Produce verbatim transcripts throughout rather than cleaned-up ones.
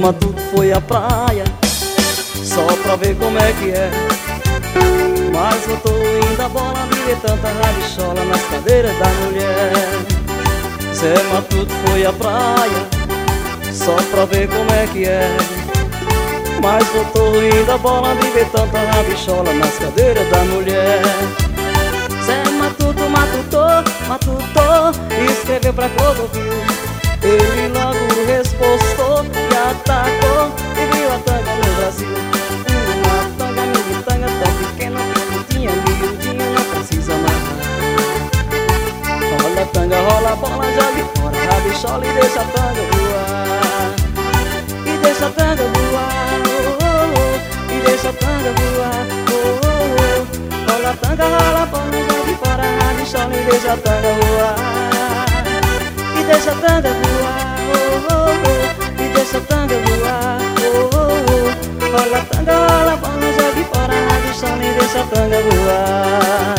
Matuto foi à praia só pra ver como é que é, mas eu tô indo a bola de ver tanta rabichola nas cadeiras da mulher. Zé Matuto foi à praia só pra ver como é que é, mas eu tô indo a bola de ver tanta rabichola nas cadeiras da mulher. Zé Matuto, matutou, matutou, escreveu pra Clodovil. Ele logo respostou e atacou e viu a tanga no Brasil. Uma tanga, mini tanga, tão pequena, pequenininha, miudinha, não precisa amarrar. Rola a tanga, rola a bola, joga fora a rabichola e deixa a tanga voar. E deixa a tanga voar, oh, oh, oh, e deixa a tanga voar, oh, oh, oh. Rola a tanga, rola a bola, joga fora a rabichola e deixa a tanga voar. E deixa a tanga voar, oh, oh, oh, e deixa a tanga voar, oh, oh, oh. Rola a tanga, rola a bola, jogue fora a rabichola e deixa a tanga voar.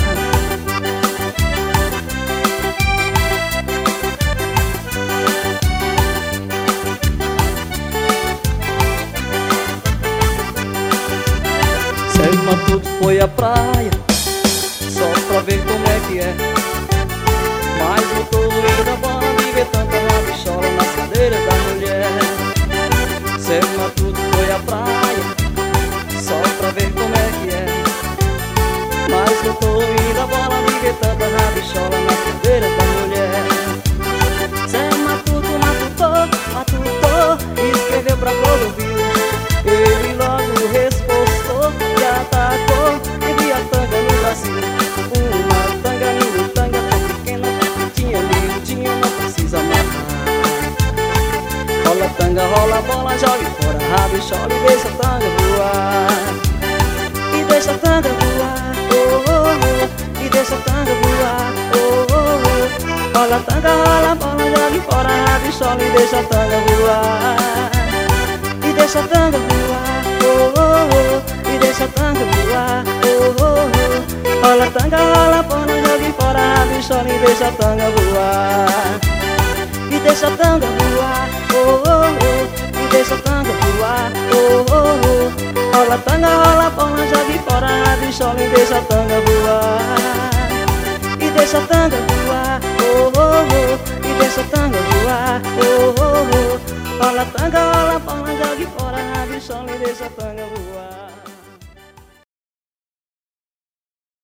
Zé Matuto foi à praia só pra ver como é que é, mas eu tô indo a bola de ver tanta rabichola nas cadeiras da mulher. Zé Matuto foi à praia só pra ver como é que é, mas eu tô indo a bola de ver tanta rabichola nas cadeiras da mulher. Zé Matuto, matutou, matutou, escreveu pra Clodovil. Ele logo respostou e atacou e viu a tanga no Brasil. Uma tanga, mini tanga, tão pequena, pequitinha, miudinha, não precisa amarrar. Rola a tanga, rola a bola, jogue fora a rabichola e deixa a tanga voar. E deixa a tanga voar, oh, oh, oh, e deixa a tanga voar, oh, oh, oh. Rola a tanga, rola a bola, jogue fora a rabichola e deixa a tanga voar. E deixa a tanga voar, oh, oh, oh, e deixa a tanga voar, oh, oh, oh. Rola a tanga, rola a bola, jogue fora a rabichola e deixa a tanga voar. E deixa a tanga voar, oh, oh, oh, e deixa a tanga voar, oh, oh, oh. Rola a tanga, rola a bola, jogue fora a rabichola e deixa a tanga voar. E deixa a tanga voar, oh, oh, oh, e deixa a tanga voar, oh, oh, oh. Rola a tanga, rola a bola, jogue fora a rabichola e deixa a tanga voar.